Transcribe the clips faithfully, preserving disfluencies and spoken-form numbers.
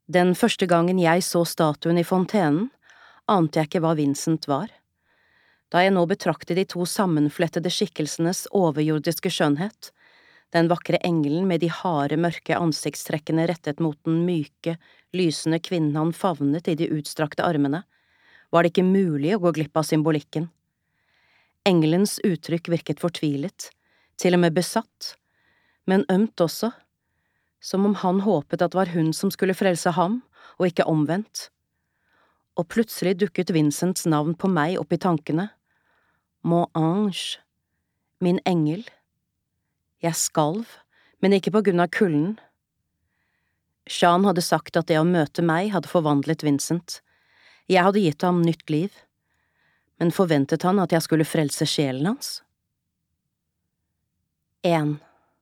Den første gangen jeg så statuen i fontenen, ante jeg ikke hva Vincent var. Da jeg nå betraktet de to sammenflettede skikkelsenes overjordiske skjønnhet, den vakre engelen med de harde, mørke ansiktstrekkene rettet mot den myke, lysende kvinnen han favnet i de utstrakte armene, var det ikke mulig å gå glipp av symbolikken. Engelens uttrykk virket fortvilet, til og med besatt, men ømt også, som om han håpet at det var hun som skulle frelse ham, og ikke omvendt. Og plutselig dukket Vincents navn på meg opp i tankene. Mon ange, min engel. Jeg skalv, men ikke på grunn av kulden. Jean hadde sagt at det å møte meg hadde forvandlet Vincent. Jeg hadde gitt ham nytt liv. Men forventet han at jeg skulle frelse sjelen hans? En.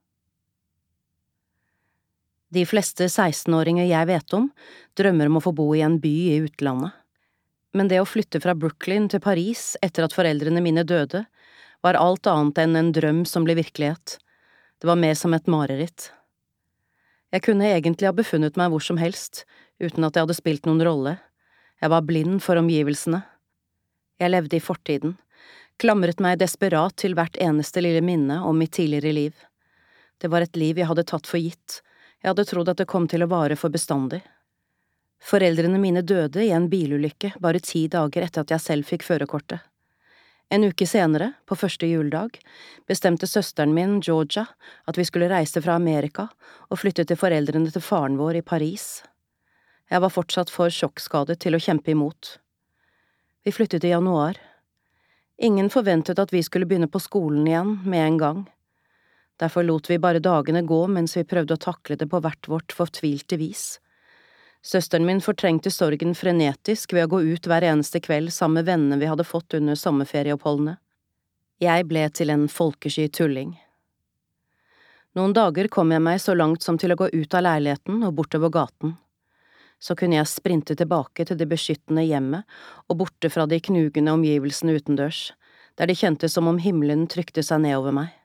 De fleste sekstenåringer jeg vet om, drømmer om å få bo i en by i utlandet. Men det å flytte fra Brooklyn til Paris etter at foreldrene mine døde, var alt annet enn en drøm som ble virkelighet. Det var mer som et mareritt. Jeg kunne egentlig ha befunnet meg hvor som helst, uten at jeg hadde spilt noen rolle. Jeg var blind for omgivelsene. Jeg levde i fortiden, klamret meg desperat til hvert eneste lille minne om mitt tidligere liv. Det var et liv jeg hadde tatt for gitt. Jeg hadde trodd at det kom til å vare for bestandig. Foreldrene mine døde i en bilulykke bare ti dager etter at jeg selv fikk førerkortet. En uke senere, på første juledag, bestemte søsteren min, Georgia, at vi skulle reise fra Amerika og flytte til foreldrene til faren vår i Paris. Jeg var fortsatt for sjokkskadet til å kjempe imot. Vi flyttet i januar. Ingen forventet at vi skulle begynne på skolen igjen med en gang. Derfor lot vi bare dagene gå mens vi prøvde å takle det på hvert vårt fortvilte vis. Søsteren min fortrengte sorgen frenetisk ved å gå ut hver eneste kveld sammen med vennene vi hadde fått under sommerferieoppholdene. Jeg ble til en folkesky tulling. Noen dager kom jeg meg så langt som til å gå ut av leiligheten og bortover gaten. Så kunne jeg sprinte tilbake til det beskyttende hjemmet og borte fra de knugende omgivelsene utendørs, der det kjentes som om himmelen trykte seg nedover meg.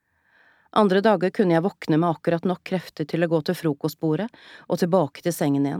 Andre dager kunne jeg våkne med akkurat nok krefter til å gå til frokostbordet og tilbake til sengen igjen.